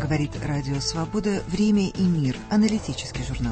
Говорит Радио Свобода. Время и мир. Аналитический журнал.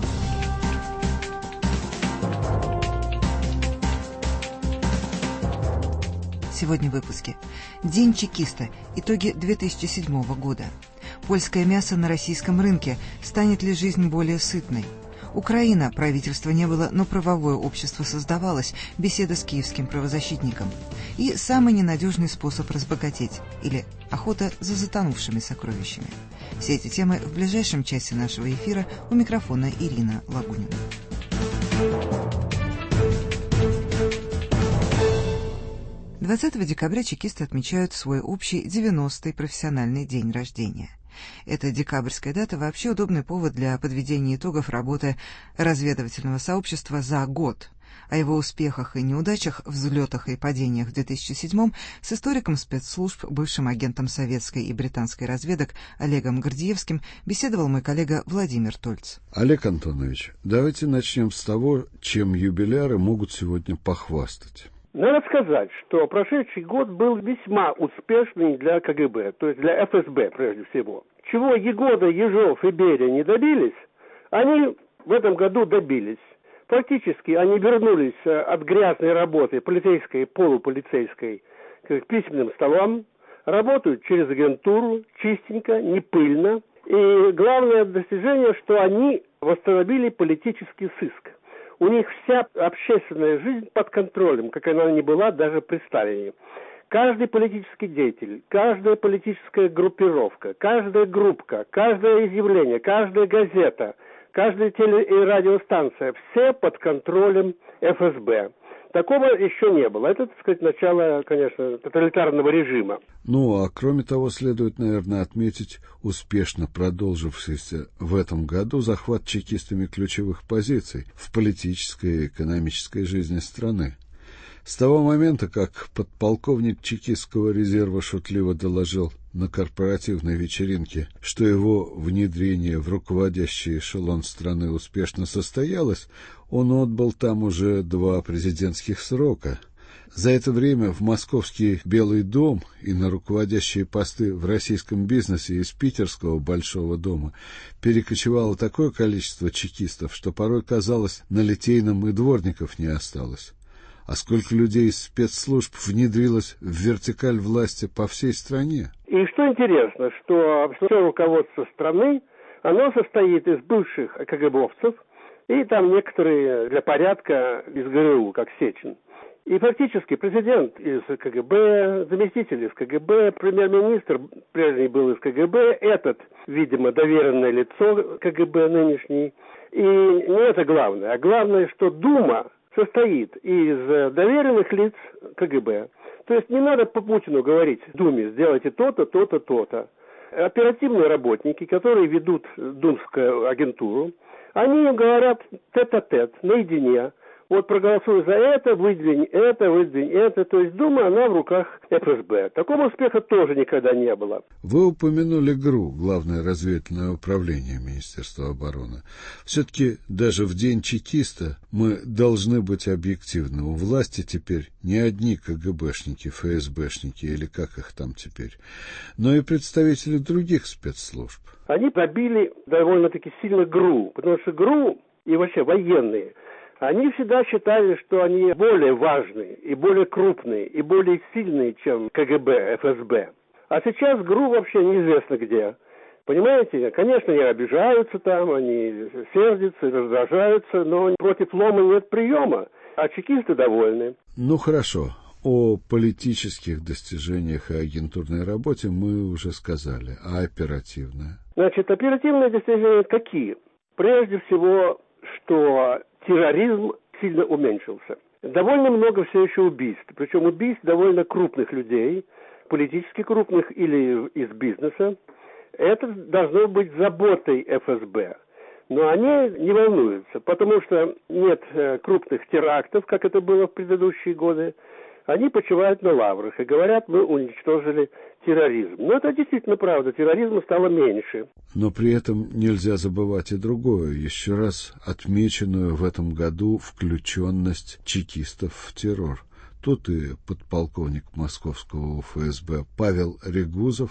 Сегодня в выпуске. День чекиста. Итоги 2007 года. Польское мясо на российском рынке. Станет ли жизнь более сытной? Украина. Правительства не было, но правовое общество создавалось. Беседа с киевским правозащитником. И самый ненадежный способ разбогатеть. Или охота за затонувшими сокровищами. Все эти темы в ближайшем часе нашего эфира. У микрофона Ирина Лагунина. 20 декабря чекисты отмечают свой общий 90-й профессиональный день рождения. Эта декабрьская дата вообще удобный повод для подведения итогов работы разведывательного сообщества за год. О его успехах и неудачах, взлетах и падениях в 2007-м с историком спецслужб, бывшим агентом советской и британской разведок Олегом Гордеевским беседовал мой коллега Владимир Тольц. Олег Антонович, давайте начнем с того, чем юбиляры могут сегодня похвастать. Надо сказать, что прошедший год был весьма успешный для КГБ, то есть для ФСБ прежде всего. Чего Егода, Ежов и Берия не добились, они в этом году добились. Фактически они вернулись от грязной работы, полицейской и полуполицейской, к письменным столам, работают через агентуру, чистенько, не пыльно. И главное достижение, что они восстановили политический сыск. У них вся общественная жизнь под контролем, как она ни была даже при Сталине. Каждый политический деятель, каждая политическая группировка, каждая группка, каждое изъявление, каждая газета, каждая теле- и радиостанция, все под контролем ФСБ. Такого еще не было. Это, так сказать, начало, конечно, тоталитарного режима. Ну, а кроме того, следует, наверное, отметить успешно продолжившийся в этом году захват чекистами ключевых позиций в политической и экономической жизни страны. С того момента, как подполковник чекистского резерва шутливо доложил на корпоративной вечеринке, что его внедрение в руководящий эшелон страны успешно состоялось, он отбыл там уже 2 президентских срока. За это время в московский Белый дом и на руководящие посты в российском бизнесе из питерского Большого дома перекочевало такое количество чекистов, что порой казалось, на Литейном и дворников не осталось. А сколько людей из спецслужб внедрилось в вертикаль власти по всей стране? И что интересно, что все руководство страны, оно состоит из бывших КГБовцев, и там некоторые для порядка из ГРУ, как Сечин. И фактически президент из КГБ, заместитель из КГБ, премьер-министр прежний был из КГБ, этот, видимо, доверенное лицо КГБ нынешний. И не это главное, а главное, что Дума состоит из доверенных лиц КГБ. То есть не надо по Путину говорить Думе, сделайте то-то, то-то, то-то. Оперативные работники, которые ведут думскую агентуру, они им говорят тет-а-тет, наедине. Вот проголосуй за это, выдвинь это. То есть Дума, она в руках ФСБ. Такого успеха тоже никогда не было. Вы упомянули ГРУ, Главное разведывательное управление Министерства обороны. Все-таки даже в день чекиста мы должны быть объективны. У власти теперь не одни КГБшники, ФСБшники или как их там теперь, но и представители других спецслужб. Они пробили довольно-таки сильно ГРУ, потому что ГРУ и вообще военные, они всегда считали, что они более важные, и более крупные, и более сильные, чем КГБ, ФСБ. А сейчас ГРУ вообще неизвестно где. Понимаете, конечно, они обижаются там, они сердятся, раздражаются, но против лома нет приема, а чекисты довольны. Ну хорошо, о политических достижениях и агентурной работе мы уже сказали, а оперативное? Значит, оперативные достижения какие? Прежде всего, что терроризм сильно уменьшился. Довольно много все еще убийств, причем убийств довольно крупных людей, политически крупных или из бизнеса. Это должно быть заботой ФСБ. Но они не волнуются, потому что нет крупных терактов, как это было в предыдущие годы. Они почивают на лаврах и говорят, мы уничтожили терроризм. Но это действительно правда, терроризма стало меньше. Но при этом нельзя забывать и другое, еще раз отмеченную в этом году включенность чекистов в террор. Тут и подполковник московского ФСБ Павел Регузов,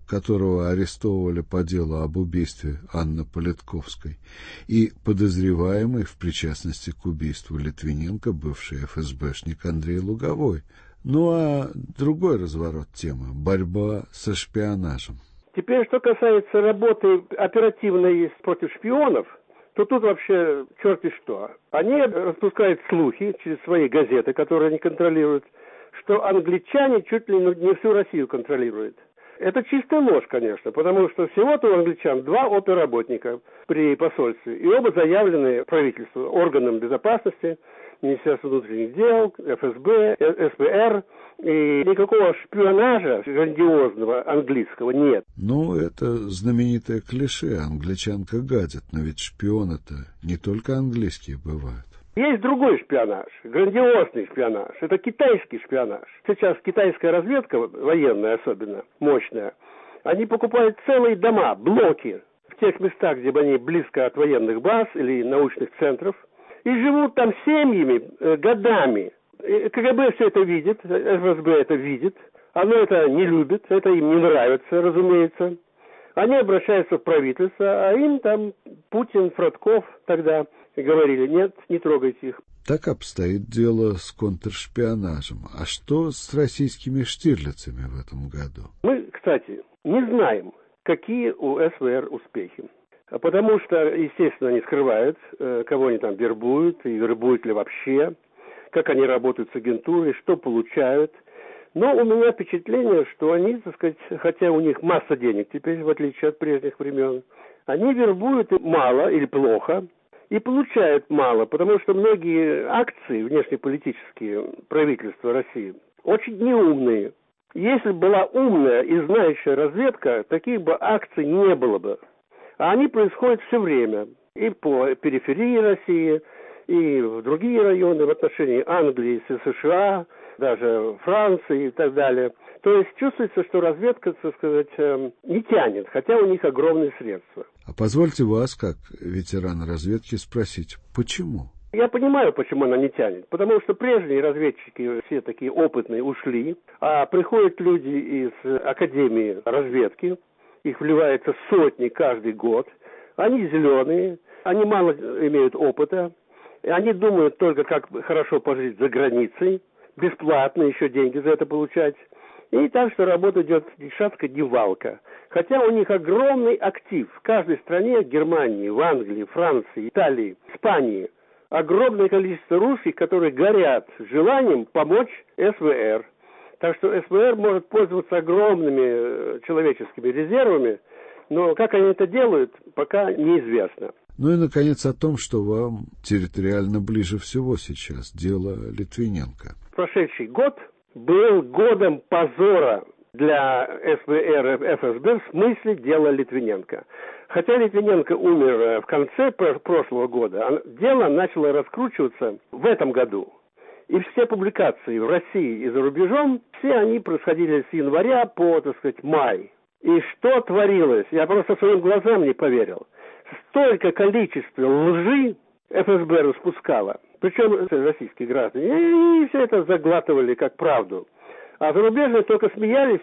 которого арестовывали по делу об убийстве Анны Политковской, и подозреваемый в причастности к убийству Литвиненко бывший ФСБшник Андрей Луговой. Ну а другой разворот темы – борьба со шпионажем. Теперь, что касается работы оперативной против шпионов, то тут вообще черти что. Они распускают слухи через свои газеты, которые они контролируют, что англичане чуть ли не всю Россию контролируют. Это чистая ложь, конечно, потому что всего-то у англичан 2 оперработника при посольстве, и оба заявлены правительству, органам безопасности, Министерству внутренних дел, ФСБ, СВР, и никакого шпионажа грандиозного английского нет. Ну, это знаменитое клише «англичанка гадит», но ведь шпионы-то не только английские бывают. Есть другой шпионаж, грандиозный шпионаж. Это китайский шпионаж. Сейчас китайская разведка, военная особенно, мощная, они покупают целые дома, блоки в тех местах, где они близко от военных баз или научных центров, и живут там семьями, годами. И КГБ все это видит, ФСБ это видит, оно это не любит, это им не нравится, разумеется. Они обращаются в правительство, а им там Путин, Фродков тогда говорили: нет, не трогайте их. Так обстоит дело с контршпионажем. А что с российскими штирлицами в этом году? Мы, кстати, не знаем, какие у СВР успехи. Потому что, естественно, они скрывают, кого они там вербуют, и вербуют ли вообще, как они работают с агентурой, что получают. Но у меня впечатление, что они, так сказать, хотя у них масса денег теперь, в отличие от прежних времен, они вербуют мало или плохо и получают мало, потому что многие акции внешнеполитические правительства России очень неумные. Если была умная и знающая разведка, таких бы акций не было бы. А они происходят все время. И по периферии России, и в другие районы в отношении Англии, США, даже Франции и так далее. То есть чувствуется, что разведка, так сказать, не тянет, хотя у них огромные средства. А позвольте вас, как ветерана разведки, спросить, почему? Я понимаю, почему она не тянет. Потому что прежние разведчики, все такие опытные, ушли, а приходят люди из Академии разведки, их вливается сотни каждый год, они зеленые, они мало имеют опыта, они думают только, как хорошо пожить за границей, бесплатно еще деньги за это получать. И так что работа идет ни шатка, ни валка. Хотя у них огромный актив в каждой стране, Германии, в Англии, Франции, Италии, Испании, огромное количество русских, которые горят желанием помочь СВР. Так что СВР может пользоваться огромными человеческими резервами, но как они это делают, пока неизвестно. Ну и, наконец, о том, что вам территориально ближе всего сейчас, дело Литвиненко. Прошедший год был годом позора для СВР и ФСБ в смысле дела Литвиненко. Хотя Литвиненко умер в конце прошлого года, дело начало раскручиваться в этом году. И все публикации в России и за рубежом, все они происходили с января по, так сказать, май. И что творилось? Я просто своим глазам не поверил. Столько количества лжи ФСБ распускало, причем российские граждане, и все это заглатывали как правду. А зарубежные только смеялись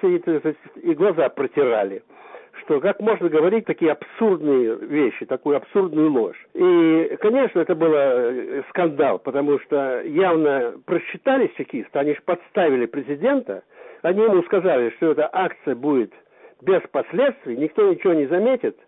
и глаза протирали, что как можно говорить такие абсурдные вещи, такую абсурдную ложь. И, конечно, это был скандал, потому что явно просчитались чекисты, они же подставили президента, они ему сказали, что эта акция будет без последствий, никто ничего не заметит,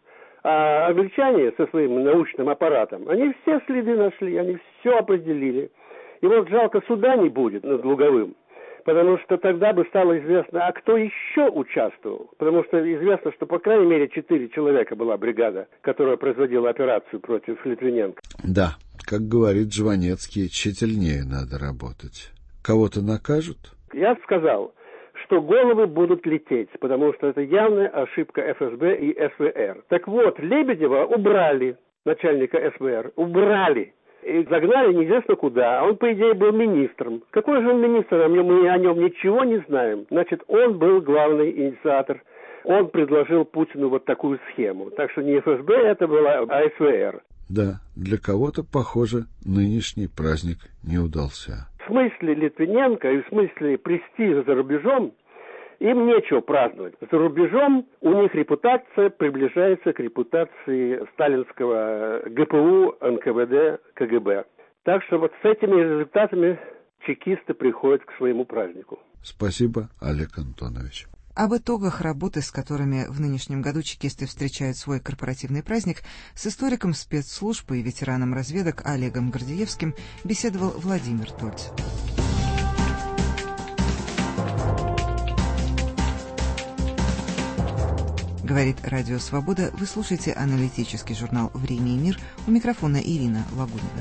а англичане со своим научным аппаратом, они все следы нашли, они все определили. И вот жалко, суда не будет над Луговым, потому что тогда бы стало известно, а кто еще участвовал. Потому что известно, что по крайней мере 4 человека была бригада, которая производила операцию против Литвиненко. Да, как говорит Жванецкий, тщательнее надо работать. Кого-то накажут? Я сказал, что головы будут лететь, потому что это явная ошибка ФСБ и СВР. Так вот, Лебедева убрали, начальника СВР, убрали. И загнали неизвестно куда. А он, по идее, был министром. Какой же он министр? Мы о нем ничего не знаем. Значит, он был главный инициатор. Он предложил Путину вот такую схему. Так что не ФСБ это было, а СВР. Да, для кого-то, похоже, нынешний праздник не удался. В смысле Литвиненко и в смысле престижа за рубежом Им нечего праздновать. За рубежом у них репутация приближается к репутации сталинского ГПУ, НКВД, КГБ. Так что вот с этими результатами чекисты приходят к своему празднику. Спасибо, Олег Антонович. Об итогах работы, с которыми в нынешнем году чекисты встречают свой корпоративный праздник, с историком спецслужб и ветераном разведок Олегом Гордеевским беседовал Владимир Тольц. Говорит Радио Свобода. Вы слушаете аналитический журнал «Время и мир». У микрофона Ирина Лагунина.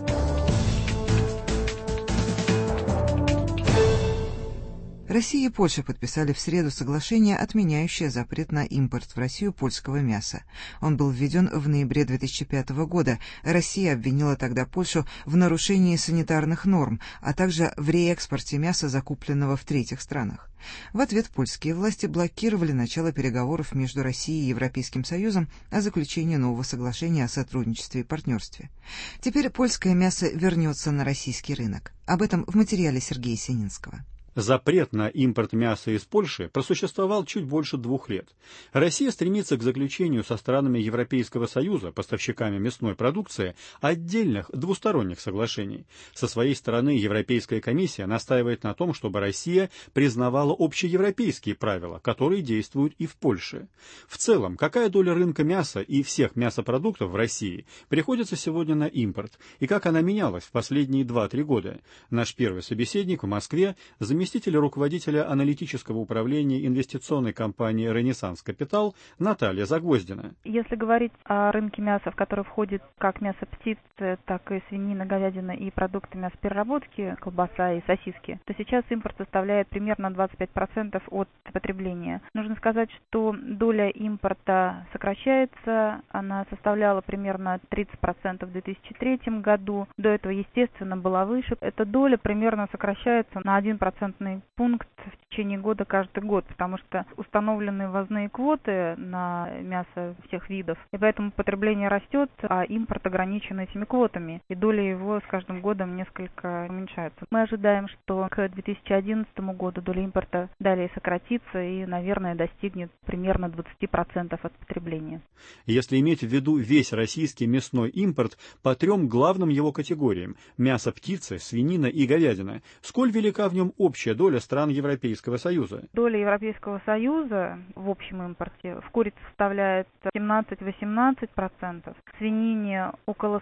Россия и Польша подписали в среду соглашение, отменяющее запрет на импорт в Россию польского мяса. Он был введен в ноябре 2005 года. Россия обвинила тогда Польшу в нарушении санитарных норм, а также в реэкспорте мяса, закупленного в третьих странах. В ответ польские власти блокировали начало переговоров между Россией и Европейским Союзом о заключении нового соглашения о сотрудничестве и партнерстве. Теперь польское мясо вернется на российский рынок. Об этом в материале Сергея Сининского. Запрет на импорт мяса из Польши просуществовал чуть больше 2 лет. Россия стремится к заключению со странами Европейского Союза, поставщиками мясной продукции, отдельных двусторонних соглашений. Со своей стороны Европейская комиссия настаивает на том, чтобы Россия признавала общеевропейские правила, которые действуют и в Польше. В целом, какая доля рынка мяса и всех мясопродуктов в России приходится сегодня на импорт, и как она менялась в последние 2-3 года? Наш первый собеседник в Москве, заместитель руководителя аналитического управления инвестиционной компании «Ренессанс Капитал» Наталья Загвоздина. Если говорить о рынке мяса, в который входит как мясо птицы, так и свинина, говядина и продукты мясопереработки, колбаса и сосиски, то сейчас импорт составляет примерно 25% от потребления. Нужно сказать, что доля импорта сокращается, она составляла примерно 30% в 2003 году, до этого, естественно, была выше. Эта доля примерно сокращается на 1% пункт в течение года каждый год, потому что установлены ввозные квоты на мясо всех видов, и поэтому потребление растет, а импорт ограничен этими квотами, и доля его с каждым годом несколько уменьшается. Мы ожидаем, что к 2011 году доля импорта далее сократится и, наверное, достигнет примерно 20% от потребления. Если иметь в виду весь российский мясной импорт по 3 главным его категориям – мясо птицы, свинина и говядина, сколь велика в нем общая доля стран Европейского Союза? Доля Европейского Союза в общем импорте в курице составляет 17-18%, в свинине около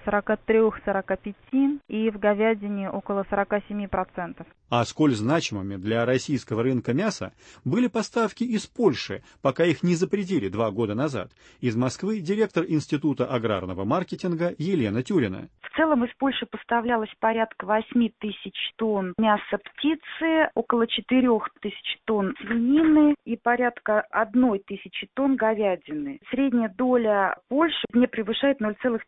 43-45% и в говядине около 47%. А сколь значимыми для российского рынка мяса были поставки из Польши, пока их не запретили 2 года назад? Из Москвы директор Института аграрного маркетинга Елена Тюрина. В целом из Польши поставлялось порядка 8 тысяч тонн мяса птицы, около 4 тысяч тонн свинины и порядка 1 тысячи тонн говядины. Средняя доля Польши не превышает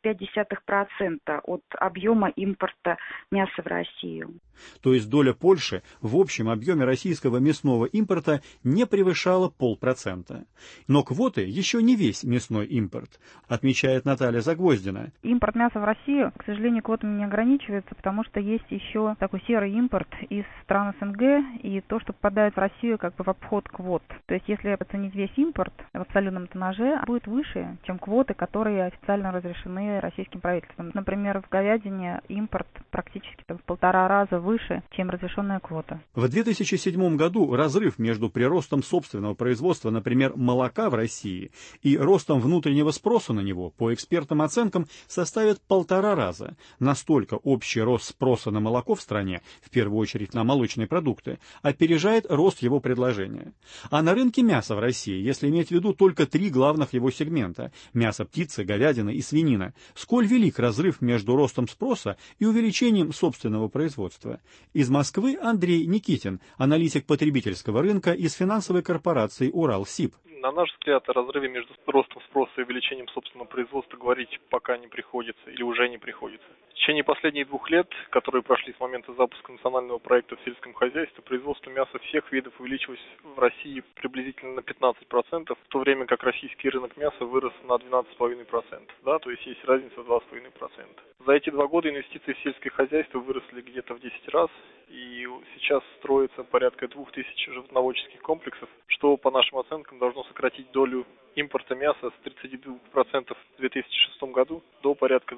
0,5% от объема импорта мяса в Россию. То есть доля Польши в общем объеме российского мясного импорта не превышала 0,5%. Но квоты еще не весь мясной импорт, отмечает Наталья Загвоздина. Импорт мяса в Россию, к сожалению, квотами не ограничивается, потому что есть еще такой серый импорт из стран СНГ и то, что попадает в Россию как бы в обход квот. То есть если оценить весь импорт в абсолютном тоннаже, будет выше, чем квоты, которые официально разрешены российским правительством. Например, в говядине импорт практически в 1,5 раза выше, чем разрешенная квота. В 2007 году разрыв между приростом собственного производства, например, молока в России, и ростом внутреннего спроса на него, по экспертным оценкам, составит 1,5 раза. Настолько общий рост спроса на молоко в стране, в первую очередь на молочные продукты, опережает рост его предложения. А на рынке мяса в России, если иметь в виду только 3 главных его сегмента – мясо птицы, говядина и свинина, сколь велик разрыв между ростом спроса и увеличением собственного производства? Из Москвы Андрей Никитин, аналитик потребительского рынка из финансовой корпорации «Уралсиб». На наш взгляд, о разрыве между ростом спроса и увеличением собственного производства говорить пока не приходится или уже не приходится. В течение последних 2 лет, которые прошли с момента запуска национального проекта в сельском хозяйстве, производство мяса всех видов увеличилось в России приблизительно на 15%, в то время как российский рынок мяса вырос на 12,5%. Да, то есть есть разница в 2,5%. За эти 2 года инвестиции в сельское хозяйство выросли где-то в 10 раз, и сейчас строится порядка 2000 животноводческих комплексов, что, по нашим оценкам, должно сократить долю импорта мяса с 32% в 2006 году до порядка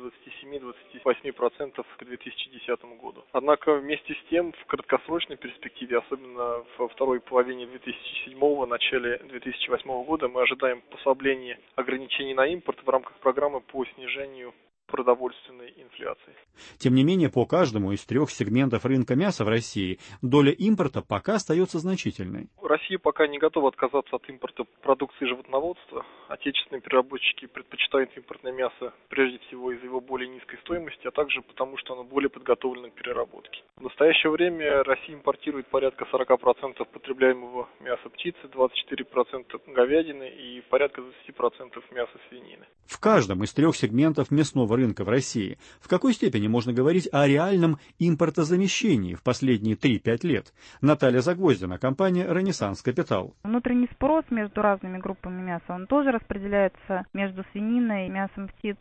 27-28% к 2010 году. Однако вместе с тем в краткосрочной перспективе, особенно во второй половине 2007 начале 2008 года, мы ожидаем послабления ограничений на импорт в рамках программы по снижению продовольственной инфляции. Тем не менее, по каждому из 3 сегментов рынка мяса в России доля импорта пока остается значительной. Россия пока не готова отказаться от импорта продукции животноводства. Отечественные переработчики предпочитают импортное мясо прежде всего из-за его более низкой стоимости, а также потому, что оно более подготовлено к переработке. В настоящее время Россия импортирует порядка 40% потребляемого мяса птицы, 24% говядины и порядка 20% мяса свинины. В каждом из 3 сегментов мясного рынка в России в какой степени можно говорить о реальном импортозамещении в последние 3-5 лет? Наталья Загвоздина, компания «Ренессанс Капитал». Внутренний спрос между разными группами мяса, он тоже распределяется между свининой, мясом птицы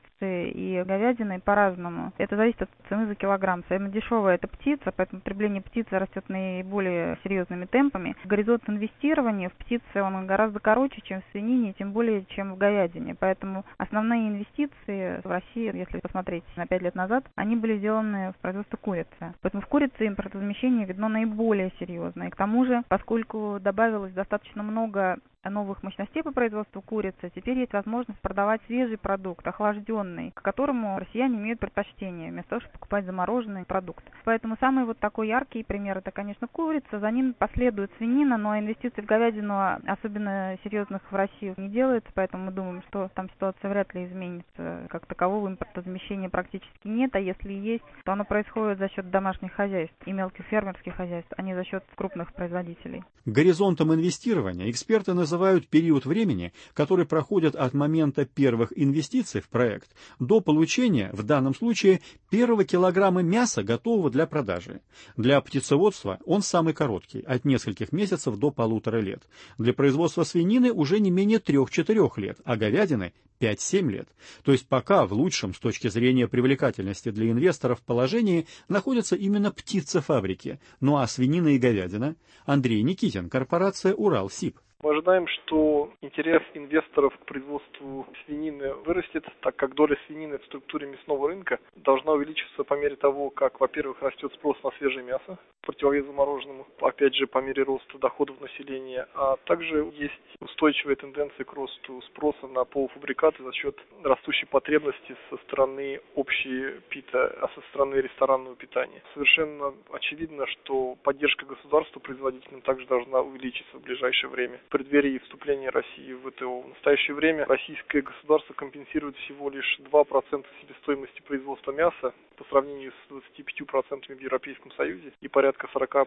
и говядиной по-разному. Это зависит от цены за килограмм. Самая дешевая это птица, поэтому потребление птицы растет наиболее серьезными темпами. Горизонт инвестирования в птице он гораздо короче, чем в свинине, тем более, чем в говядине. Поэтому основные инвестиции в России, если посмотреть на 5 лет назад, они были сделаны в производство курицы. Поэтому в курице импортозамещение видно наиболее серьезно. И к тому же, поскольку добавилось достаточно много новых мощностей по производству курицы, теперь есть возможность продавать свежий продукт, охлажденный, к которому россияне имеют предпочтение, вместо того, чтобы покупать замороженный продукт. Поэтому самый вот такой яркий пример это, конечно, курица, за ним последует свинина, но инвестиций в говядину особенно серьезных в России не делается, поэтому мы думаем, что там ситуация вряд ли изменится. Как такового импортозамещения практически нет, а если и есть, то оно происходит за счет домашних хозяйств и мелких фермерских хозяйств, а не за счет крупных производителей. Горизонтом инвестирования эксперты называют период времени, который проходит от момента первых инвестиций в проект до получения, в данном случае, 1 килограмма мяса, готового для продажи. Для птицеводства он самый короткий, от нескольких месяцев до 1,5 лет. Для производства свинины уже не менее 3-4 лет, а говядины 5-7 лет. То есть пока в лучшем с точки зрения привлекательности для инвесторов положении находятся именно птицефабрики. Ну а свинина и говядина? Андрей Никитин, корпорация «Уралсиб». Мы ожидаем, что интерес инвесторов к производству свинины вырастет, так как доля свинины в структуре мясного рынка должна увеличиваться по мере того, как, во-первых, растет спрос на свежее мясо, в противовес замороженному, опять же, по мере роста доходов населения, а также есть устойчивая тенденция к росту спроса на полуфабрикаты за счет растущей потребности со стороны общепита, а со стороны ресторанного питания. Совершенно очевидно, что поддержка государства производителям также должна увеличиться в ближайшее время. В преддверии вступления России в ВТО. В настоящее время российское государство компенсирует всего лишь 2% себестоимости производства мяса по сравнению с 25% в Европейском Союзе и порядка 40%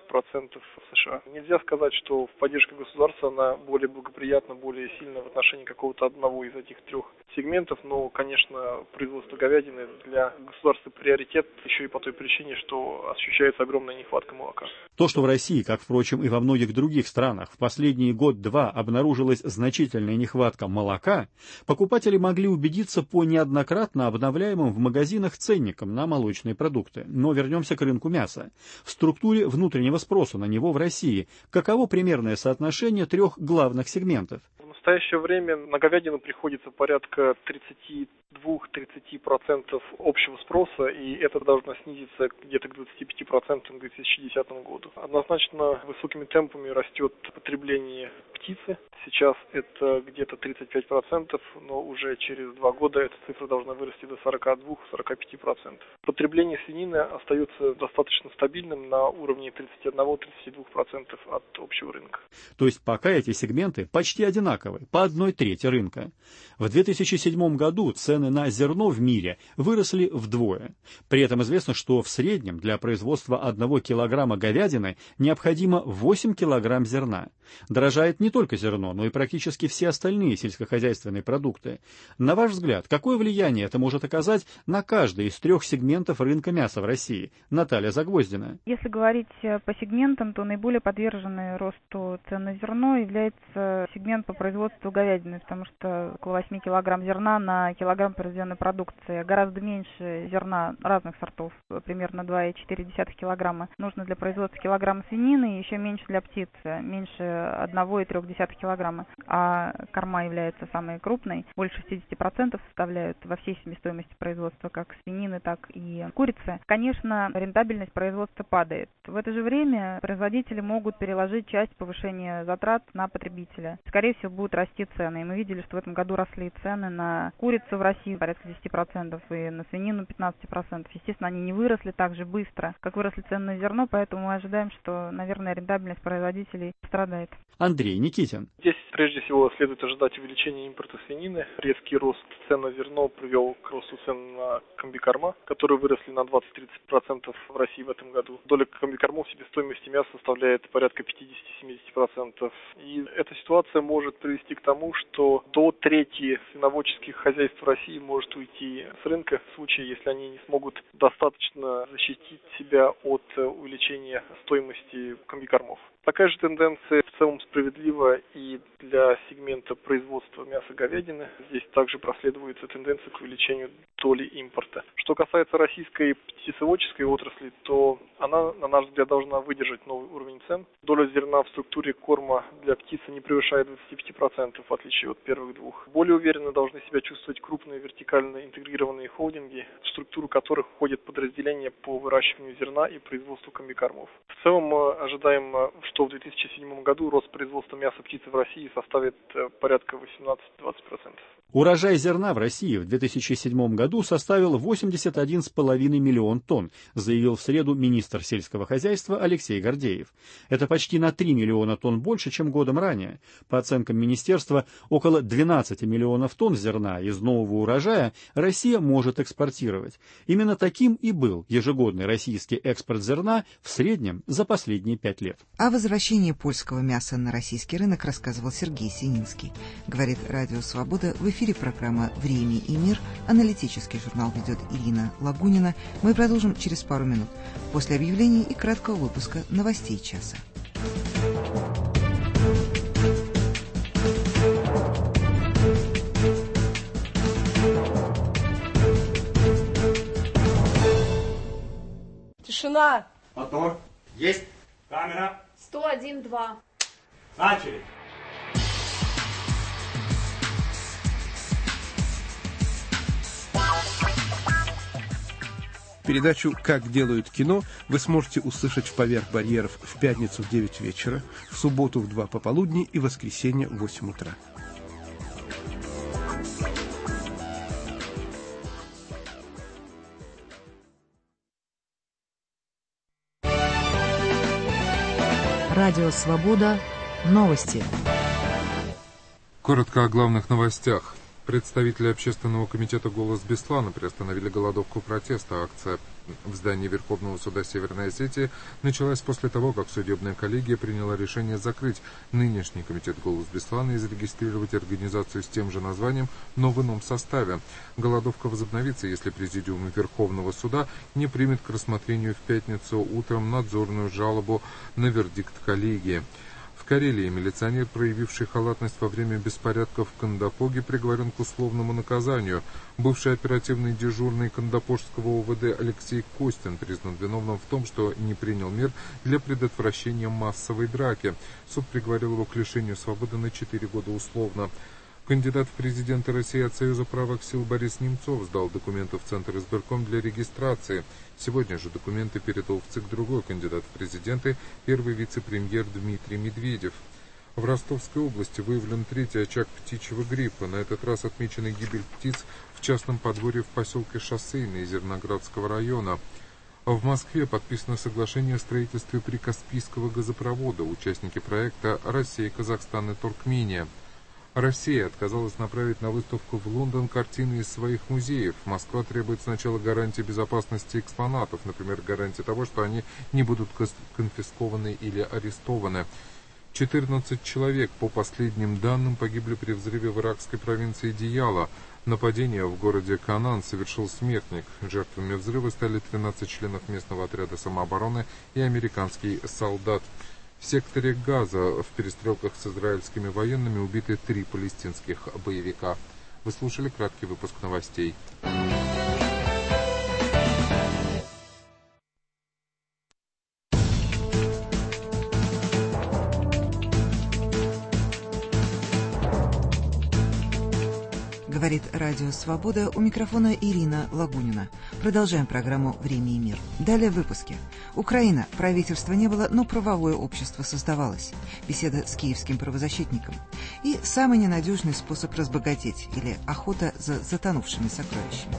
в США. Нельзя сказать, что поддержка государства она более благоприятна, более сильна в отношении какого-то одного из этих 3 сегментов, но, конечно, производство говядины для государства приоритет еще и по той причине, что ощущается огромная нехватка молока. То, что в России, как, впрочем, и во многих других странах, в последний год-два обнаружилась значительная нехватка молока, покупатели могли убедиться по неоднократно обновляемым в магазинах ценникам на молочные продукты. Но вернемся к рынку мяса. В структуре внутреннего спроса на него в России каково примерное соотношение 3 главных сегментов? В настоящее время на говядину приходится порядка 32-30% общего спроса, и это должно снизиться где-то к 25% к 2010 году. Однозначно высокими темпами растет потребление птицы. Сейчас это где-то 35%, но уже через 2 года эта цифра должна вырасти до 42-45%. Потребление свинины остается достаточно стабильным на уровне 31-32% от общего рынка. То есть пока эти сегменты почти одинаковы, по 1/3 рынка. В 2007 году цены на зерно в мире выросли вдвое. При этом известно, что в среднем для производства 1 килограмма говядины необходимо 8 килограмм зерна. Дорожает не только зерно, но и практически все остальные сельскохозяйственные продукты. На ваш взгляд, какое влияние это может оказать на каждый из 3 сегментов рынка мяса в России? Наталья Загвоздина. Если говорить по сегментам, то наиболее подверженный росту цен на зерно является сегмент по производству говядины, потому что около 8 килограмм зерна на килограмм произведенной продукции. Гораздо меньше зерна разных сортов, примерно 2,4 килограмма, нужно для производства килограмма свинины, и еще меньше для птицы, меньше 1,3 килограмма. А корма является самой крупной, больше 60% составляют во всей себестоимости производства как свинины, так и курицы. Конечно, рентабельность производства падает. В это же время производители могут переложить часть повышения затрат на потребителя. Скорее всего, будут расти цены. И мы видели, что в этом году росли цены на курицу в России порядка 10% и на свинину 15%. Естественно, они не выросли так же быстро, как выросли цены на зерно, поэтому мы ожидаем, что, наверное, рентабельность производителей страдает. Андрей Никитин. Здесь, прежде всего, следует ожидать увеличения импорта свинины. Резкий рост цен на зерно привел к росту цен на комбикорма, которые выросли на 20-30% в России в этом году. Доля комбикормов в себестоимости мяса составляет порядка 50-70%. И эта ситуация может привести к тому, что до трети свиноводческих хозяйств в России может уйти с рынка в случае, если они не смогут достаточно защитить себя от увеличения стоимости комбикормов. Такая же тенденция в целом справедлива и для сегмента производства мяса говядины. Здесь также проследуется тенденция к увеличению доли импорта. Что касается российской птицеводческой отрасли, то она, на наш взгляд, должна выдержать новый уровень цен. Доля зерна в структуре корма для птицы не превышает 25%, в отличие от первых двух. Более уверенно должны себя чувствовать крупные вертикально интегрированные холдинги, в структуру которых входят подразделения по выращиванию зерна и производству комбикормов. В целом мы ожидаем, что в 2007 году рост производства мяса птицы в России составит порядка 18-20%. Урожай зерна в России в 2007 году составил 81,5 миллион тонн, заявил в среду министр сельского хозяйства Алексей Гордеев. Это почти на 3 миллиона тонн больше, чем годом ранее. По оценкам министерства, около 12 миллионов тонн зерна из нового урожая Россия может экспортировать. Именно таким и был ежегодный российский экспорт зерна в среднем за последние 5 лет. О возвращении польского мяса на российский рынок рассказывал Сергей Сининский. Говорит Радио Свобода. В эфире программа «Время и мир». Аналитический журнал ведет Ирина Лагунина. Мы продолжим через пару минут после объявлений и краткого выпуска новостей часа. Тишина! Мотор. Есть. Камера. 101-2. Начали. Передачу «Как делают кино» вы сможете услышать в «Поверх барьеров» в пятницу в 9 вечера, в субботу в 2 пополудни и в воскресенье в 8 утра. Радио «Свобода». Новости. Коротко о главных новостях. Представители Общественного комитета «Голос Беслана» приостановили голодовку протеста. Акция в здании Верховного суда Северной Осетии началась после того, как судебная коллегия приняла решение закрыть нынешний комитет «Голос Беслана» и зарегистрировать организацию с тем же названием, но в ином составе. Голодовка возобновится, если Президиум Верховного суда не примет к рассмотрению в пятницу утром надзорную жалобу на вердикт коллегии. В Карелии милиционер, проявивший халатность во время беспорядков в Кандапоге, приговорен к условному наказанию. Бывший оперативный дежурный Кандапожского ОВД Алексей Костин признан виновным в том, что не принял мер для предотвращения массовой драки. Суд приговорил его к лишению свободы на 4 года условно. Кандидат в президенты России от Союза правых сил Борис Немцов сдал документы в Центр избирком для регистрации. Сегодня же документы передал в ЦИК другой кандидат в президенты, первый вице-премьер Дмитрий Медведев. В Ростовской области выявлен 3-й очаг птичьего гриппа. На этот раз отмечена гибель птиц в частном подворье в поселке Шоссейный Зерноградского района. В Москве подписано соглашение о строительстве прикаспийского газопровода. Участники проекта «Россия, Казахстан и Туркмения». Россия отказалась направить на выставку в Лондон картины из своих музеев. Москва требует сначала гарантии безопасности экспонатов, например, гарантии того, что они не будут конфискованы или арестованы. 14 человек, по последним данным, погибли при взрыве в иракской провинции Дияла. Нападение в городе Канан совершил смертник. Жертвами взрыва стали 13 членов местного отряда самообороны и американский солдат. В секторе Газа в перестрелках с израильскими военными убиты 3 палестинских боевика. Вы слушали краткий выпуск новостей. Говорит Радио Свобода, у микрофона Ирина Лагунина. Продолжаем программу «Время и мир». Далее в выпуске. Украина. Правительства не было, но правовое общество создавалось. Беседа с киевским правозащитником. И самый ненадежный способ разбогатеть, или охота за затонувшими сокровищами.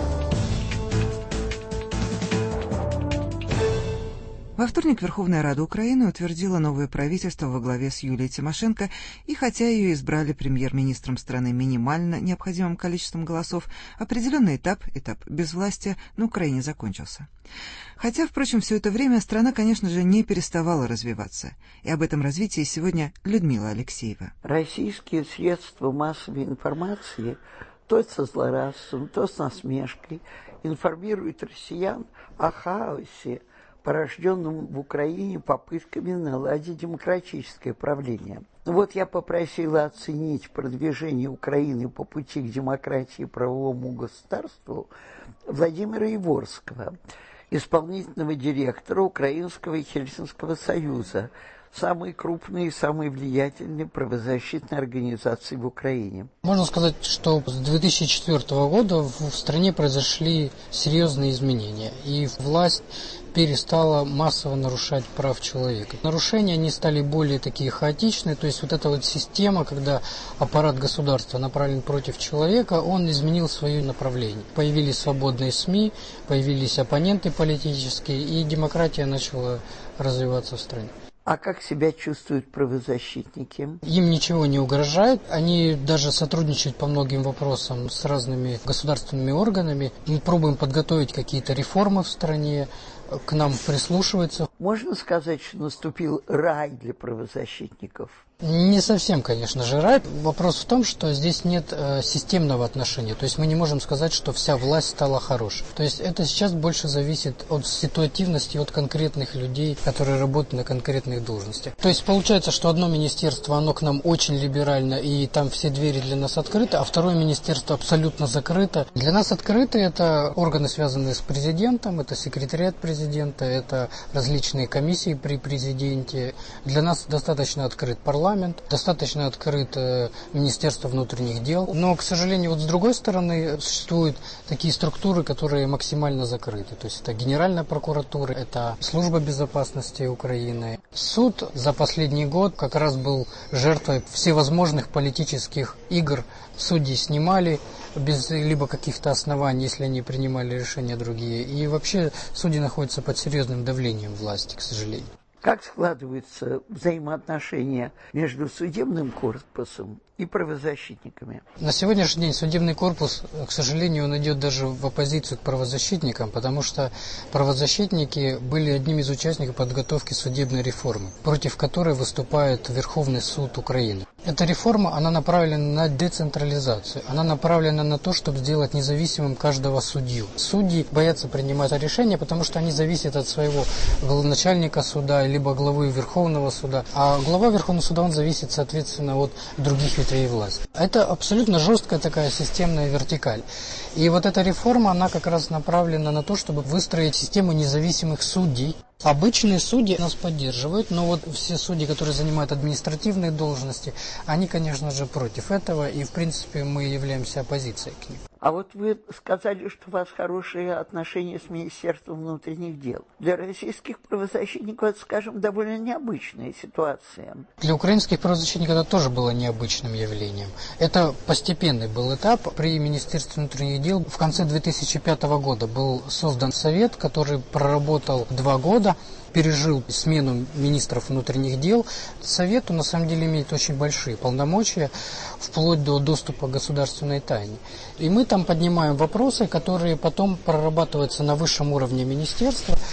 Во вторник Верховная Рада Украины утвердила новое правительство во главе с Юлией Тимошенко, и хотя ее избрали премьер-министром страны минимально необходимым количеством голосов, определенный этап безвластия на Украине закончился. Хотя, впрочем, все это время страна, конечно же, не переставала развиваться. И об этом развитии сегодня Людмила Алексеева. Российские средства массовой информации то со злорадством, то с насмешкой информируют россиян о хаосе, порожденным в Украине попытками наладить демократическое правление. Вот я попросила оценить продвижение Украины по пути к демократии и правовому государству Владимира Иворского, исполнительного директора Украинского и Хельсинского союза, самой крупной и самой влиятельной правозащитной организации в Украине. Можно сказать, что с 2004 года в стране произошли серьезные изменения, и власть перестала массово нарушать прав человека. Нарушения, они стали более такие хаотичные, то есть вот эта вот система, когда аппарат государства направлен против человека, он изменил свое направление. Появились свободные СМИ, появились оппоненты политические, и демократия начала развиваться в стране. А как себя чувствуют правозащитники? Им ничего не угрожает. Они даже сотрудничают по многим вопросам с разными государственными органами. Мы пробуем подготовить какие-то реформы в стране, к нам прислушиваются. Можно сказать, что наступил рай для правозащитников? Не совсем, конечно же, рай. Вопрос в том, что здесь нет системного отношения. То есть мы не можем сказать, что вся власть стала хорошей. То есть это сейчас больше зависит от ситуативности, от конкретных людей, которые работают на конкретных должностях. То есть получается, что одно министерство, оно к нам очень либерально, и там все двери для нас открыты, а второе министерство абсолютно закрыто. Для нас открыты это органы, связанные с президентом, это секретариат президента, это различные комиссии при президенте. Для нас достаточно открыт парламент. Достаточно открыт Министерство внутренних дел. Но, к сожалению, вот с другой стороны, существуют такие структуры, которые максимально закрыты. То есть это Генеральная прокуратура, это Служба безопасности Украины. Суд за последний год как раз был жертвой всевозможных политических игр. Судьи снимали без либо каких-то оснований, если они принимали решения другие. И вообще судьи находятся под серьезным давлением власти, к сожалению. Как складываются взаимоотношения между судебным корпусом и правозащитниками? На сегодняшний день судебный корпус, к сожалению, он идет даже в оппозицию к правозащитникам, потому что правозащитники были одним из участников подготовки судебной реформы, против которой выступает Верховный суд Украины. Эта реформа, она направлена на децентрализацию, она направлена на то, чтобы сделать независимым каждого судью. Судьи боятся принимать решения, потому что они зависят от своего начальника суда, либо главы Верховного суда. А глава Верховного суда, он зависит, соответственно, от других ветвей власти. Это абсолютно жесткая такая системная вертикаль. И вот эта реформа, она как раз направлена на то, чтобы выстроить систему независимых судей. Обычные судьи нас поддерживают, но вот все судьи, которые занимают административные должности, они, конечно же, против этого, и, в принципе, мы являемся оппозицией к ним. А вот вы сказали, что у вас хорошие отношения с Министерством внутренних дел. Для российских правозащитников это, скажем, довольно необычная ситуация. Для украинских правозащитников это тоже было необычным явлением. Это постепенный был этап. При Министерстве внутренних дел в конце 2005 года был создан совет, который проработал 2 года. Пережил смену министров внутренних дел. Совету на самом деле имеет очень большие полномочия, вплоть до доступа к государственной тайне. И мы там поднимаем вопросы, которые потом прорабатываются на высшем уровне министерства.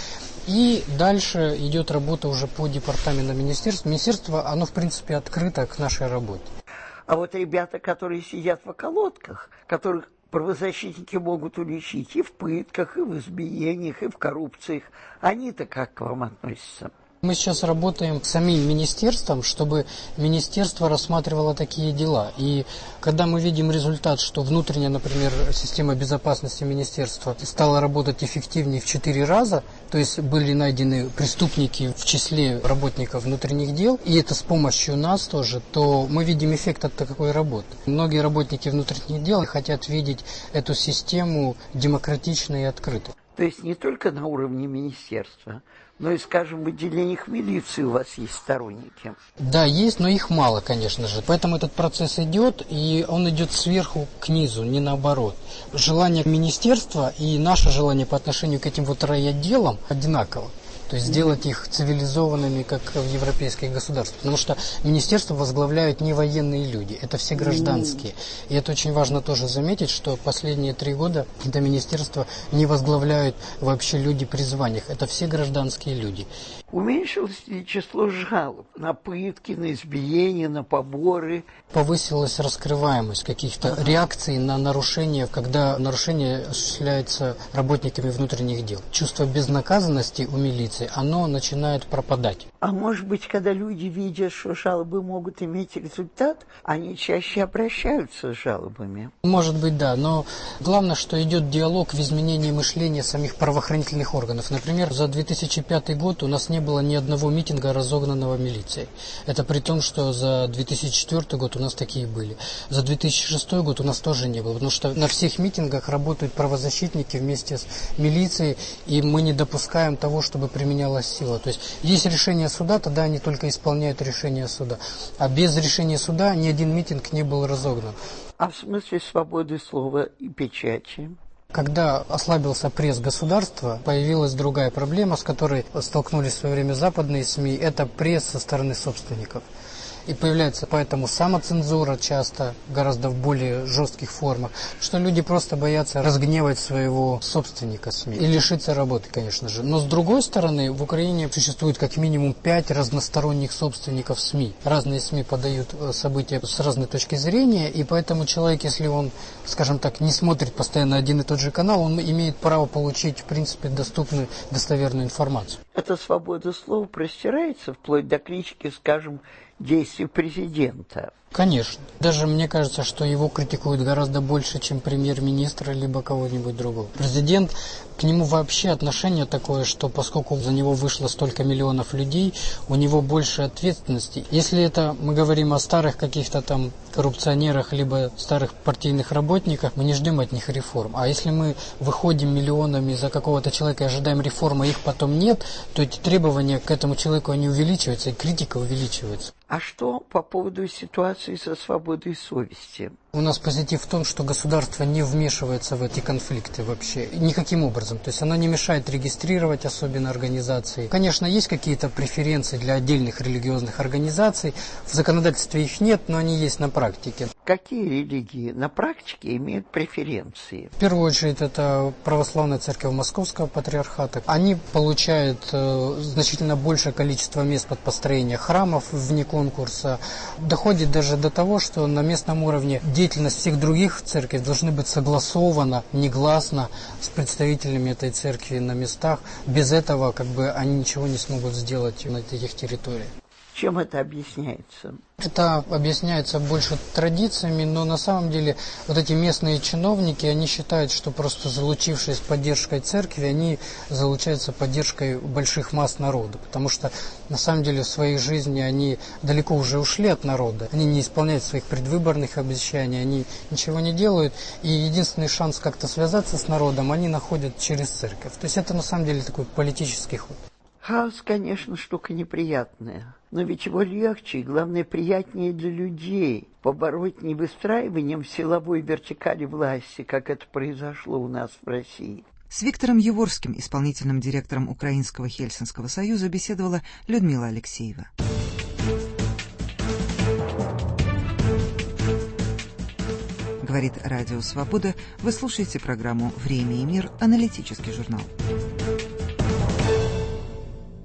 И дальше идет работа уже по департаменту министерства. Министерство, оно в принципе открыто к нашей работе. А вот ребята, которые сидят в околотках, которых правозащитники могут уличить и в пытках, и в избиениях, и в коррупциях, они-то как к вам относятся? Мы сейчас работаем с самим министерством, чтобы министерство рассматривало такие дела. И когда мы видим результат, что внутренняя, например, система безопасности министерства стала работать эффективнее в 4 раза, то есть были найдены преступники в числе работников внутренних дел, и это с помощью нас тоже, то мы видим эффект от такой работы. Многие работники внутренних дел хотят видеть эту систему демократичной и открытой. То есть не только на уровне министерства, но и, скажем, в отделениях милиции у вас есть сторонники. Да, есть, но их мало, конечно же. Поэтому этот процесс идет, и он идет сверху к низу, не наоборот. Желание министерства и наше желание по отношению к этим вот райотделам одинаково. То есть сделать их цивилизованными, как в европейских государствах. Потому что министерство возглавляют не военные люди, это все гражданские. И это очень важно тоже заметить, что последние 3 года это министерство не возглавляют вообще люди при званиях. Это все гражданские люди. Уменьшилось ли число жалоб на пытки, на избиения, на поборы? Повысилась раскрываемость каких-то реакций на нарушения, когда нарушение осуществляется работниками внутренних дел. Чувство безнаказанности у милиции, оно начинает пропадать. А может быть, когда люди видят, что жалобы могут иметь результат, они чаще обращаются с жалобами? Может быть, да, но главное, что идет диалог в изменении мышления самих правоохранительных органов. Например, за 2005 год у нас не было ни одного митинга, разогнанного милицией. Это при том, что за 2004 год у нас такие были. За 2006 год у нас тоже не было, потому что на всех митингах работают правозащитники вместе с милицией, и мы не допускаем того, чтобы применялась сила. То есть есть решение суда, тогда они только исполняют решение суда. А без решения суда ни один митинг не был разогнан. А в смысле свободы слова и печати? Когда ослабился пресс государства, появилась другая проблема, с которой столкнулись в свое время западные СМИ. Это пресс со стороны собственников. И появляется поэтому самоцензура часто, гораздо в более жестких формах, что люди просто боятся разгневать своего собственника СМИ и лишиться работы, конечно же. Но с другой стороны, в Украине существует как минимум 5 разносторонних собственников СМИ. Разные СМИ подают события с разной точки зрения, и поэтому человек, если он, скажем так, не смотрит постоянно один и тот же канал, он имеет право получить, в принципе, доступную, достоверную информацию. Эта свобода слова простирается вплоть до критики, скажем, действий президента. Конечно. Даже мне кажется, что его критикуют гораздо больше, чем премьер-министра, либо кого-нибудь другого. Президент, к нему вообще отношение такое, что поскольку за него вышло столько миллионов людей, у него больше ответственности. Если это мы говорим о старых каких-то там коррупционерах, либо старых партийных работниках, мы не ждем от них реформ. А если мы выходим миллионами за какого-то человека и ожидаем реформы, а их потом нет, то эти требования к этому человеку, они увеличиваются, и критика увеличивается. А что по поводу ситуации со свободой совести? У нас позитив в том, что государство не вмешивается в эти конфликты вообще никаким образом. То есть оно не мешает регистрировать особенно организации. Конечно, есть какие-то преференции для отдельных религиозных организаций. В законодательстве их нет, но они есть на практике. Какие религии на практике имеют преференции? В первую очередь это православная церковь Московского патриархата. Они получают значительно большее количество мест под построение храмов вне конкурса. Доходит даже до того, что на местном уровне деятельность всех других церквей должна быть согласована негласно с представителями этой церкви на местах. Без этого они ничего не смогут сделать на этих территориях. Чем это объясняется? Это объясняется больше традициями, но на самом деле вот эти местные чиновники, они считают, что просто залучившись поддержкой церкви, они залучаются поддержкой больших масс народа, потому что на самом деле в своей жизни они далеко уже ушли от народа, они не исполняют своих предвыборных обещаний, они ничего не делают, и единственный шанс как-то связаться с народом они находят через церковь. То есть это на самом деле такой политический ход. Хаос, конечно, штука неприятная, но ведь его легче и, главное, приятнее для людей побороть не выстраиванием силовой вертикали власти, как это произошло у нас в России. С Виктором Еворским, исполнительным директором Украинского Хельсинского союза, беседовала Людмила Алексеева. Говорит Радио Свобода. Вы слушаете программу «Время и мир», аналитический журнал.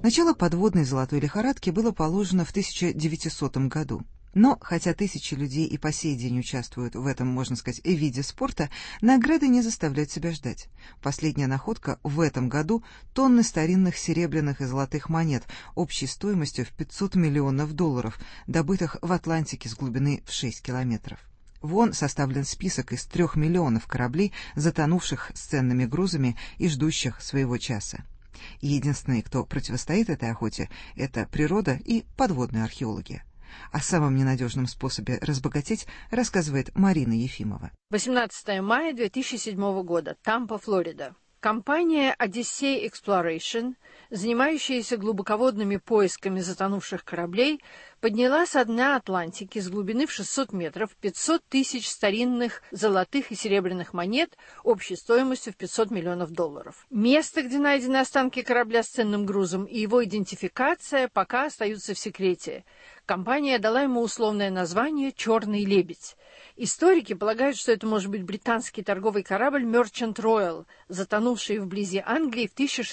Начало подводной золотой лихорадки было положено в 1900 году. Но, хотя тысячи людей и по сей день участвуют в этом, можно сказать, виде спорта, награды не заставляют себя ждать. Последняя находка в этом году – тонны старинных серебряных и золотых монет общей стоимостью в $500 миллионов, добытых в Атлантике с глубины в 6 километров. В ООН составлен список из 3 миллионов кораблей, затонувших с ценными грузами и ждущих своего часа. И единственные, кто противостоит этой охоте – это природа и подводные археологи. О самом ненадежном способе разбогатеть рассказывает Марина Ефимова. 18 мая 2007 года. Тампа, Флорида. Компания Odyssey Exploration, занимающаяся глубоководными поисками затонувших кораблей, подняла со дна Атлантики с глубины в 600 метров 500 тысяч старинных золотых и серебряных монет общей стоимостью в $500 миллионов. Место, где найдены останки корабля с ценным грузом, и его идентификация пока остаются в секрете. Компания дала ему условное название «Черный лебедь». Историки полагают, что это может быть британский торговый корабль Merchant Royal, затонувший вблизи Англии в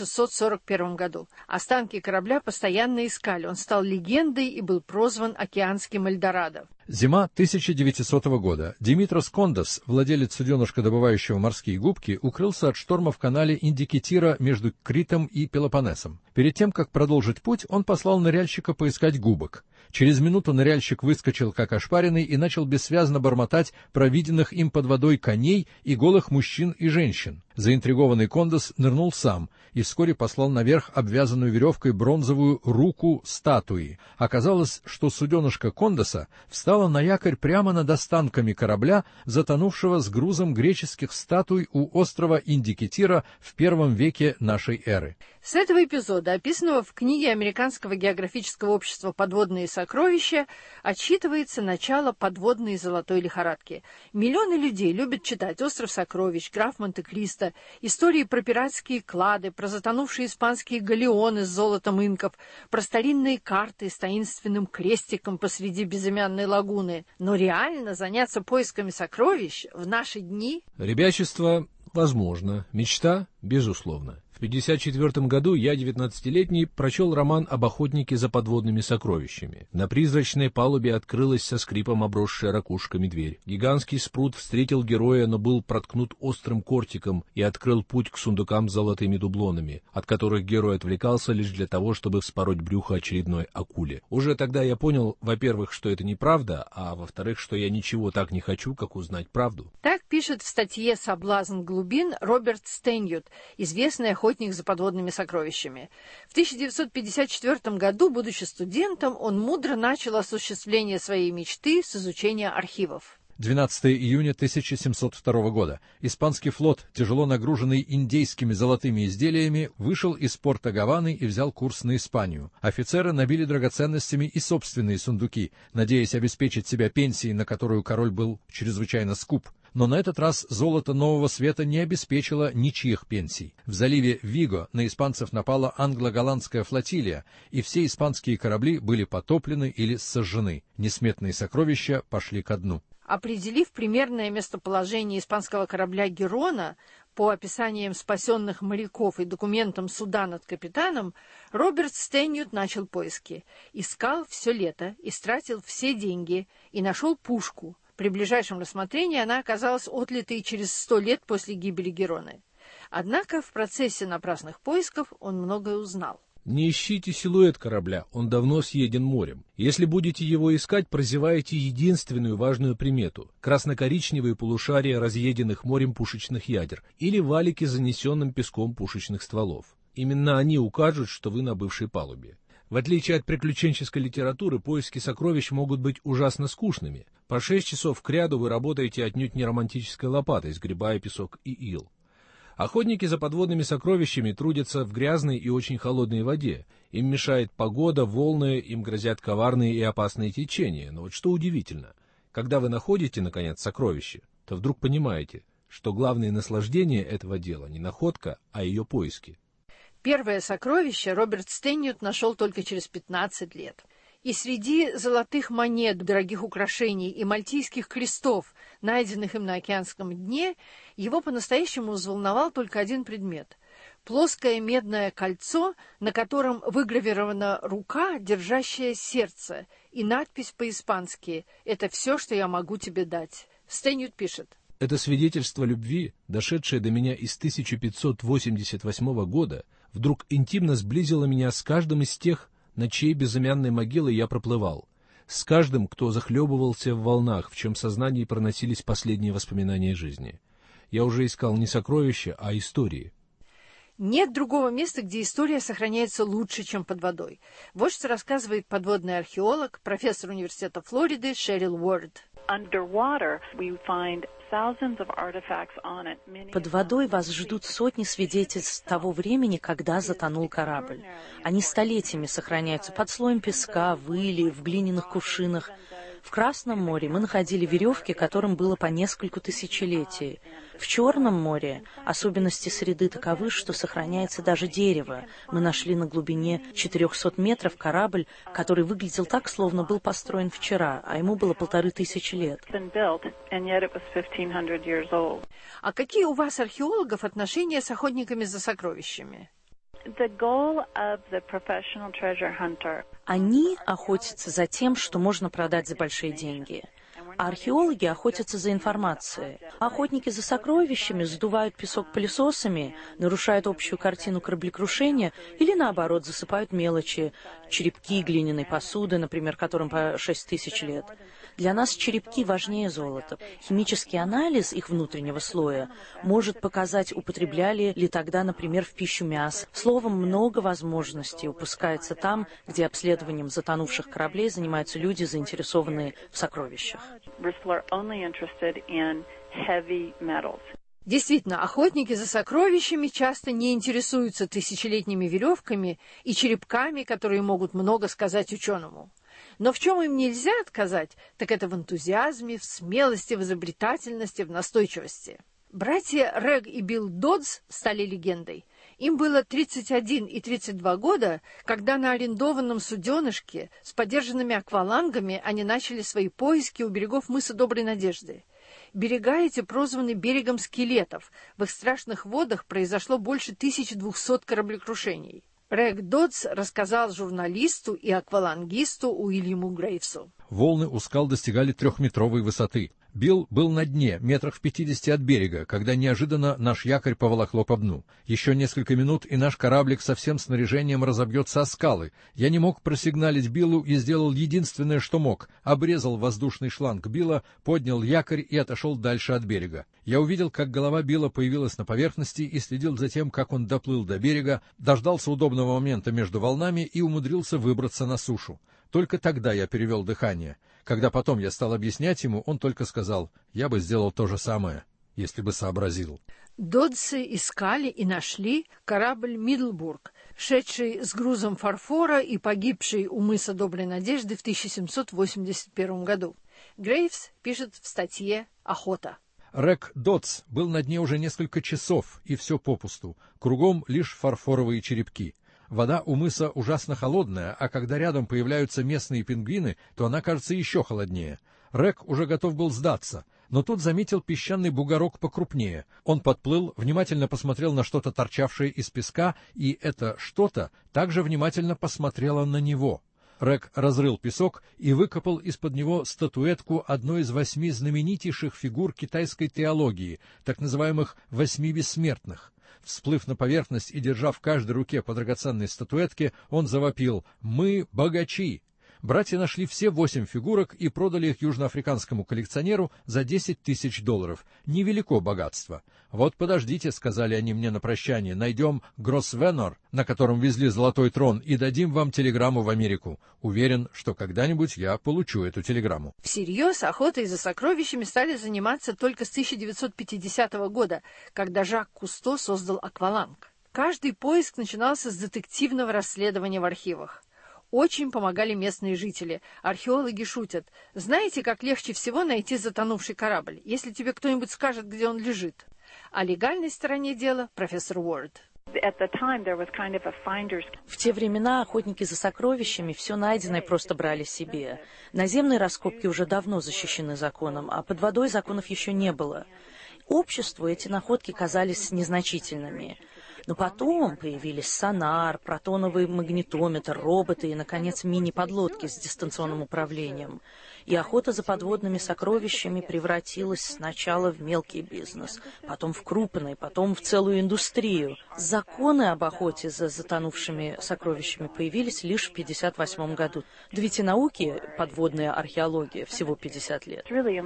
1641 году. Останки корабля постоянно искали. Он стал легендой и был прозван океанским Эльдорадо. Зима 1900 года. Димитрос Кондос, владелец суденышка, добывающего морские губки, укрылся от шторма в канале Индикитира между Критом и Пелопоннесом. Перед тем, как продолжить путь, он послал ныряльщика поискать губок. Через минуту ныряльщик выскочил как ошпаренный и начал бессвязно бормотать про виденных им под водой коней и голых мужчин и женщин. Заинтригованный Кондос нырнул сам и вскоре послал наверх обвязанную веревкой бронзовую руку статуи. Оказалось, что суденышко Кондоса встало на якорь прямо над останками корабля, затонувшего с грузом греческих статуй у острова Индикитира в I веке нашей эры. С этого эпизода, описанного в книге Американского географического общества «Подводные сокровища», отсчитывается начало подводной золотой лихорадки. Миллионы людей любят читать «Остров сокровищ», «Граф Монте-Кристо», истории про пиратские клады, про затонувшие испанские галеоны с золотом инков, про старинные карты с таинственным крестиком посреди безымянной лагуны. Но реально заняться поисками сокровищ в наши дни? Ребячество возможно, мечта безусловно. В 1954 году я, 19-летний, прочел роман об охотнике за подводными сокровищами. На призрачной палубе открылась со скрипом обросшая ракушками дверь. Гигантский спрут встретил героя, но был проткнут острым кортиком и открыл путь к сундукам с золотыми дублонами, от которых герой отвлекался лишь для того, чтобы вспороть брюхо очередной акуле. Уже тогда я понял, во-первых, что это неправда, а во-вторых, что я ничего так не хочу, как узнать правду. Так пишет в статье «Соблазн глубин» Роберт Стэньют, известный охотник за подводными сокровищами. В 1954 году, будучи студентом, он мудро начал осуществление своей мечты с изучения архивов. 12 июня 1702 года. Испанский флот, тяжело нагруженный индейскими золотыми изделиями, вышел из порта Гаваны и взял курс на Испанию. Офицеры набили драгоценностями и собственные сундуки, надеясь обеспечить себя пенсией, на которую король был чрезвычайно скуп. Но на этот раз золото Нового Света не обеспечило ничьих пенсий. В заливе Виго на испанцев напала англо-голландская флотилия, и все испанские корабли были потоплены или сожжены. Несметные сокровища пошли ко дну. Определив примерное местоположение испанского корабля «Герона» по описаниям спасенных моряков и документам суда над капитаном, Роберт Стэньют начал поиски. Искал все лето, истратил все деньги и нашел пушку. При ближайшем рассмотрении она оказалась отлитой через 100 лет после гибели Героны. Однако в процессе напрасных поисков он многое узнал. Не ищите силуэт корабля, он давно съеден морем. Если будете его искать, прозеваете единственную важную примету – красно-коричневые полушария разъеденных морем пушечных ядер или валики с занесенным песком пушечных стволов. Именно они укажут, что вы на бывшей палубе. В отличие от приключенческой литературы, поиски сокровищ могут быть ужасно скучными. По 6 часов кряду вы работаете отнюдь не романтической лопатой, сгребая песок и ил. Охотники за подводными сокровищами трудятся в грязной и очень холодной воде. Им мешает погода, волны, им грозят коварные и опасные течения. Но вот что удивительно, когда вы находите, наконец, сокровище, то вдруг понимаете, что главное наслаждение этого дела не находка, а ее поиски. Первое сокровище Роберт Стэньют нашел только через 15 лет. И среди золотых монет, дорогих украшений и мальтийских крестов, найденных им на океанском дне, его по-настоящему взволновал только один предмет. Плоское медное кольцо, на котором выгравирована рука, держащая сердце, и надпись по-испански «Это все, что я могу тебе дать». Стэньют пишет. Это свидетельство любви, дошедшее до меня из 1588 года, вдруг интимно сблизило меня с каждым из тех, на чьей безымянной могилы я проплывал, с каждым, кто захлебывался в волнах, в чем сознании проносились последние воспоминания жизни. Я уже искал не сокровища, а истории. Нет другого места, где история сохраняется лучше, чем под водой. Вот что рассказывает подводный археолог, профессор университета Флориды Шерил Уорд. Под водой вас ждут сотни свидетельств того времени, когда затонул корабль. Они столетиями сохраняются под слоем песка, в иле, в глиняных кувшинах. В Красном море мы находили веревки, которым было по нескольку тысячелетий. В Черном море особенности среды таковы, что сохраняется даже дерево. Мы нашли на глубине 400 метров корабль, который выглядел так, словно был построен вчера, а ему было 1500 лет. А какие у вас, археологов, отношения с охотниками за сокровищами? Они охотятся за тем, что можно продать за большие деньги. А археологи охотятся за информацией. Охотники за сокровищами сдувают песок пылесосами, нарушают общую картину кораблекрушения или, наоборот, засыпают мелочи, черепки глиняной посуды, например, которым по 6000 лет. Для нас черепки важнее золота. Химический анализ их внутреннего слоя может показать, употребляли ли тогда, например, в пищу мясо. Словом, много возможностей упускается там, где обследованием затонувших кораблей занимаются люди, заинтересованные в сокровищах. Действительно, охотники за сокровищами часто не интересуются тысячелетними веревками и черепками, которые могут много сказать ученому. Но в чем им нельзя отказать, так это в энтузиазме, в смелости, в изобретательности, в настойчивости. Братья Рег и Билл Доддс стали легендой. Им было 31 и 32 года, когда на арендованном суденышке с подержанными аквалангами они начали свои поиски у берегов мыса Доброй Надежды. Берега эти прозваны берегом скелетов. В их страшных водах произошло больше 1200 кораблекрушений. Рег Доддс рассказал журналисту и аквалангисту Уильяму Грейвсу. Волны у скал достигали 3-метровой высоты. Билл был на дне, метрах в 50 от берега, когда неожиданно наш якорь поволокло по дну. Еще несколько минут, и наш кораблик со всем снаряжением разобьется о скалы. Я не мог просигналить Биллу и сделал единственное, что мог. Обрезал воздушный шланг Билла, поднял якорь и отошел дальше от берега. Я увидел, как голова Билла появилась на поверхности и следил за тем, как он доплыл до берега, дождался удобного момента между волнами и умудрился выбраться на сушу. Только тогда я перевел дыхание. Когда потом я стал объяснять ему, он только сказал: «Я бы сделал то же самое, если бы сообразил». Доддсы искали и нашли корабль «Мидлбург», шедший с грузом фарфора и погибший у мыса Доброй Надежды в 1781 году. Грейвс пишет в статье «Охота». Рег Доддс был на дне уже несколько часов, и все попусту. Кругом лишь фарфоровые черепки. Вода у мыса ужасно холодная, а когда рядом появляются местные пингвины, то она кажется еще холоднее. Рег уже готов был сдаться, но тут заметил песчаный бугорок покрупнее. Он подплыл, внимательно посмотрел на что-то, торчавшее из песка, и это что-то также внимательно посмотрело на него. Рег разрыл песок и выкопал из-под него статуэтку одной из 8 знаменитейших фигур китайской теологии, так называемых 8 бессмертных. Всплыв на поверхность и держа в каждой руке по драгоценной статуэтке, он завопил: «Мы богачи!». Братья нашли все 8 фигурок и продали их южноафриканскому коллекционеру за $10 000. Невелико богатство. «Вот подождите», — сказали они мне на прощание, — «найдем Гроссвенор, на котором везли золотой трон, и дадим вам телеграмму в Америку. Уверен, что когда-нибудь я получу эту телеграмму». Всерьез охотой за сокровищами стали заниматься только с 1950 года, когда Жак Кусто создал акваланг. Каждый поиск начинался с детективного расследования в архивах. Очень помогали местные жители. Археологи шутят: знаете, как легче всего найти затонувший корабль, если тебе кто-нибудь скажет, где он лежит? О легальной стороне дела профессор Уорд. В те времена охотники за сокровищами все найденное просто брали себе. Наземные раскопки уже давно защищены законом, а под водой законов еще не было. Обществу эти находки казались незначительными. Но потом появились сонар, протоновый магнитометр, роботы и, наконец, мини-подлодки с дистанционным управлением. И охота за подводными сокровищами превратилась сначала в мелкий бизнес, потом в крупный, потом в целую индустрию. Законы об охоте за затонувшими сокровищами появились лишь в 1958 году. Да ведь и науке подводная археология всего 50 лет.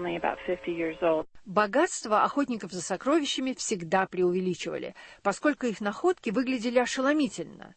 Богатство охотников за сокровищами всегда преувеличивали, поскольку их находки выглядели ошеломительно.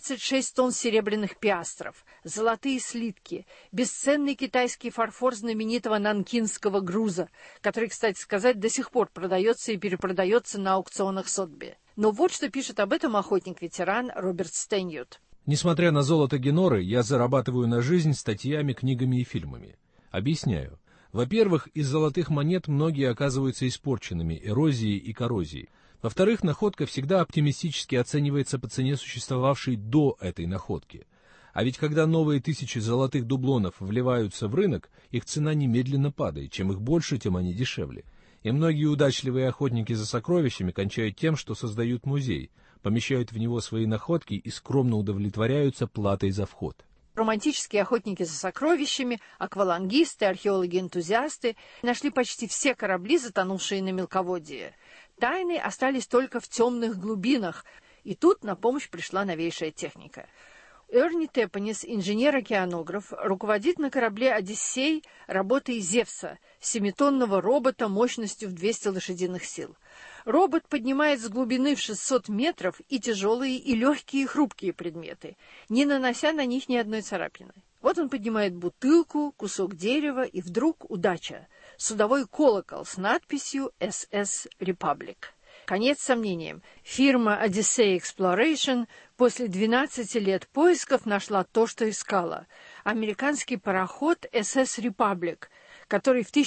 26 тонн серебряных пиастров, золотые слитки, бесценный китайский фарфор знаменитого нанкинского груза, который, кстати сказать, до сих пор продается и перепродается на аукционах Сотби. Но вот что пишет об этом охотник-ветеран Роберт Стэньют. Несмотря на золото Геноры, я зарабатываю на жизнь статьями, книгами и фильмами. Объясняю. Во-первых, из золотых монет многие оказываются испорченными эрозией и коррозией. Во-вторых, находка всегда оптимистически оценивается по цене, существовавшей до этой находки. А ведь когда новые тысячи золотых дублонов вливаются в рынок, их цена немедленно падает. Чем их больше, тем они дешевле. И многие удачливые охотники за сокровищами кончают тем, что создают музей, помещают в него свои находки и скромно удовлетворяются платой за вход. Романтические охотники за сокровищами, аквалангисты, археологи-энтузиасты нашли почти все корабли, затонувшие на мелководье. Тайны остались только в темных глубинах, и тут на помощь пришла новейшая техника. Эрни Тепанис, инженер-океанограф, руководит на корабле «Одиссей» работой Зевса, 7-тонного робота мощностью в 200 лошадиных сил. Робот поднимает с глубины в 600 метров и тяжелые, и легкие, и хрупкие предметы, не нанося на них ни одной царапины. Вот он поднимает бутылку, кусок дерева, и вдруг удача. Судовой колокол с надписью «SS Republic». Конец сомнениям. Фирма Odyssey Exploration после 12 лет поисков нашла то, что искала. Американский пароход SS Republic, который в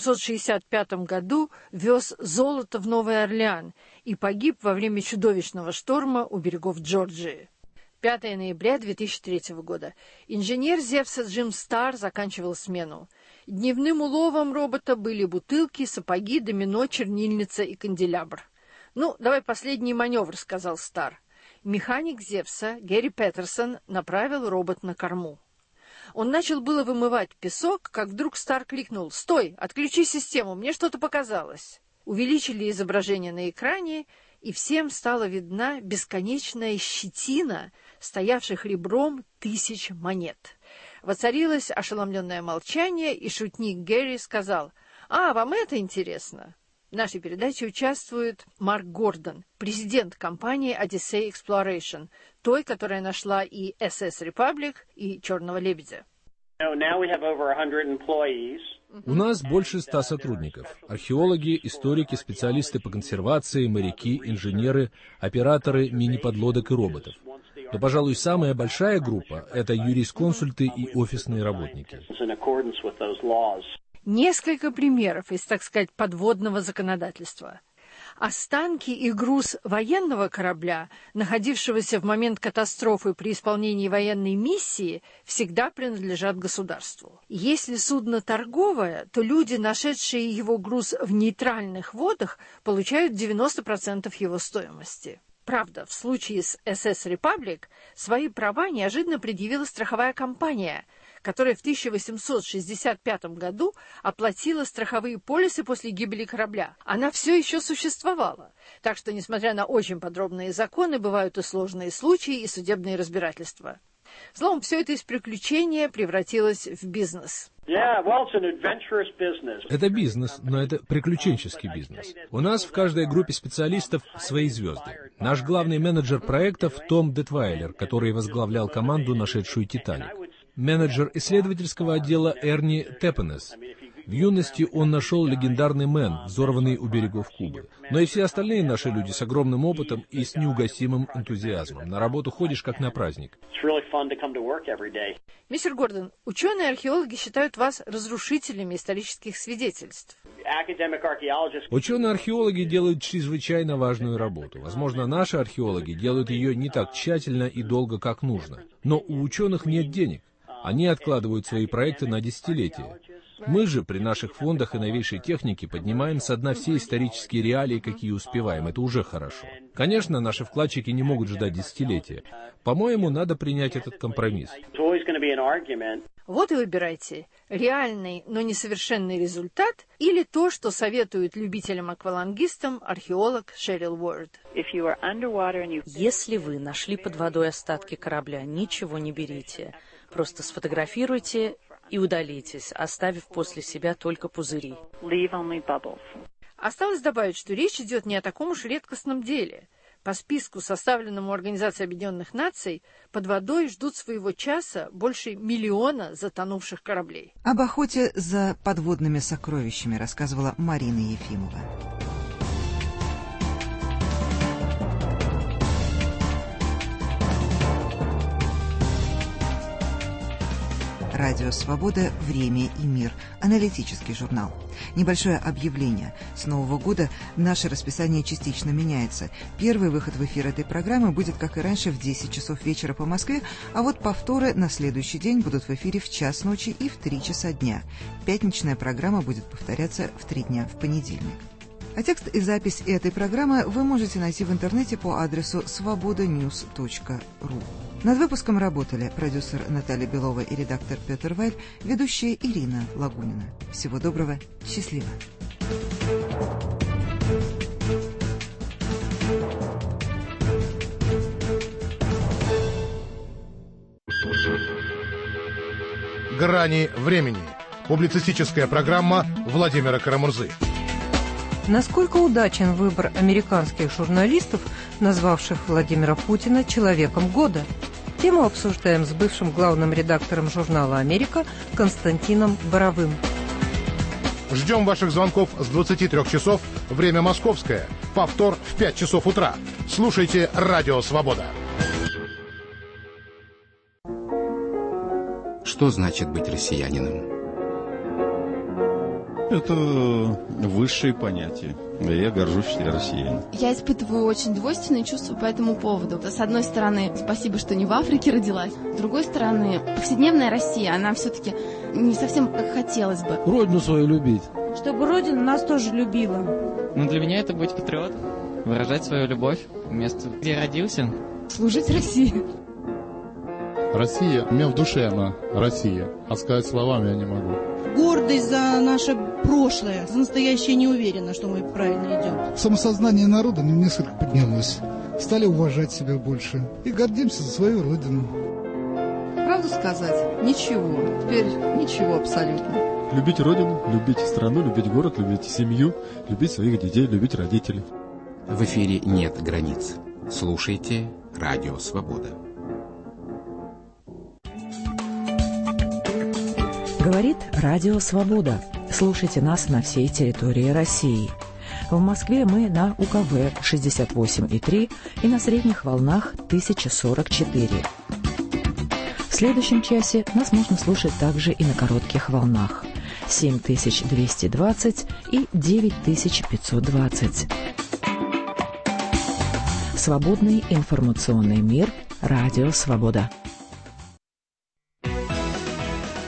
1865 году вез золото в Новый Орлеан и погиб во время чудовищного шторма у берегов Джорджии. 5 ноября 2003 года. Инженер Зевса Джим Стар заканчивал смену. Дневным уловом робота были бутылки, сапоги, домино, чернильница и канделябр. «Ну, давай последний маневр», — сказал Стар. Механик Зевса, Гэри Петерсон, направил робот на корму. Он начал было вымывать песок, как вдруг Стар крикнул: «Стой! Отключи систему! Мне что-то показалось!» Увеличили изображение на экране, и всем стала видна бесконечная щетина, стоявших ребром тысяч монет. Воцарилось ошеломленное молчание, и шутник Гэри сказал: «А, вам это интересно?» В нашей передаче участвует Марк Гордон, президент компании Odyssey Exploration, той, которая нашла и SS Republic, и Черного лебедя. У нас больше 100 сотрудников. Археологи, историки, специалисты по консервации, моряки, инженеры, операторы мини-подлодок и роботов. Но, пожалуй, самая большая группа – это юрисконсульты и офисные работники. Несколько примеров из, так сказать, подводного законодательства. Останки и груз военного корабля, находившегося в момент катастрофы при исполнении военной миссии, всегда принадлежат государству. Если судно торговое, то люди, нашедшие его груз в нейтральных водах, получают 90% его стоимости. Правда, в случае с SS Republic свои права неожиданно предъявила страховая компания, которая в 1865 году оплатила страховые полисы после гибели корабля. Она все еще существовала. Так что, несмотря на очень подробные законы, бывают и сложные случаи, и судебные разбирательства. Словом, все это из приключения превратилось в бизнес. Это бизнес, но это приключенческий бизнес. У нас в каждой группе специалистов свои звезды. Наш главный менеджер проектов Том Детвайлер, который возглавлял команду, нашедшую «Титаник». Менеджер исследовательского отдела Эрни Тепанес. В юности он нашел легендарный Мэн, взорванный у берегов Кубы. Но и все остальные наши люди с огромным опытом и с неугасимым энтузиазмом. На работу ходишь как на праздник. Мистер Гордон, ученые-археологи считают вас разрушителями исторических свидетельств. Ученые-археологи делают чрезвычайно важную работу. Возможно, наши археологи делают ее не так тщательно и долго, как нужно. Но у ученых нет денег. Они откладывают свои проекты на десятилетия. Мы же при наших фондах и новейшей технике поднимаем со дна все исторические реалии, какие успеваем. Это уже хорошо. Конечно, наши вкладчики не могут ждать десятилетия. По-моему, надо принять этот компромисс. Вот и выбирайте. Реальный, но несовершенный результат или то, что советует любителям-аквалангистам археолог Шерил Уорд. Если вы нашли под водой остатки корабля, ничего не берите. Просто сфотографируйте и удалитесь, оставив после себя только пузыри. Осталось добавить, что речь идет не о таком уж редкостном деле. По списку, составленному Организацией Объединенных Наций, под водой ждут своего часа больше 1 миллиона затонувших кораблей. Об охоте за подводными сокровищами рассказывала Марина Ефимова. Радио «Свобода. Время и мир». Аналитический журнал. Небольшое объявление. С Нового года наше расписание частично меняется. Первый выход в эфир этой программы будет, как и раньше, в 10 часов вечера по Москве, а вот повторы на следующий день будут в эфире в 1:00 ночи и в 3 часа дня. Пятничная программа будет повторяться в 3 дня в понедельник. А текст и запись этой программы вы можете найти в интернете по адресу svobodanews.ru. Над выпуском работали продюсер Наталья Белова и редактор Петр Вайль, ведущая Ирина Лагунина. Всего доброго, счастливо. «Грани времени». Публицистическая программа Владимира Карамурзы. Насколько удачен выбор американских журналистов, назвавших Владимира Путина «человеком года»? Тему обсуждаем с бывшим главным редактором журнала «Америка» Константином Боровым. Ждем ваших звонков с 23 часов, время московское. Повтор в 5 часов утра. Слушайте «Радио Свобода». Что значит быть россиянином? Это высшее понятие. Я горжусь, что я россиянин. Я испытываю очень двойственные чувства по этому поводу. С одной стороны, спасибо, что не в Африке родилась. С другой стороны, повседневная Россия, она все-таки не совсем как хотелось бы. Родину свою любить. Чтобы Родина нас тоже любила. Ну, для меня это быть патриотом. Выражать свою любовь в место, где я родился. Служить России. Россия, у меня в душе она Россия, а сказать словами я не могу. Гордость за наше прошлое, за настоящее не уверена, что мы правильно идем. Самосознание народа несколько поднялось. Стали уважать себя больше. И гордимся за свою родину. Правду сказать? Ничего. Теперь ничего абсолютно. Любить родину, любить страну, любить город, любить семью, любить своих детей, любить родителей. В эфире нет границ. Слушайте «Радио Свобода». Говорит Радио Свобода. Слушайте нас на всей территории России. В Москве мы на УКВ 68,3 и на средних волнах 1044. В следующем часе нас можно слушать также и на коротких волнах 7220 и 9520. Свободный информационный мир. Радио Свобода.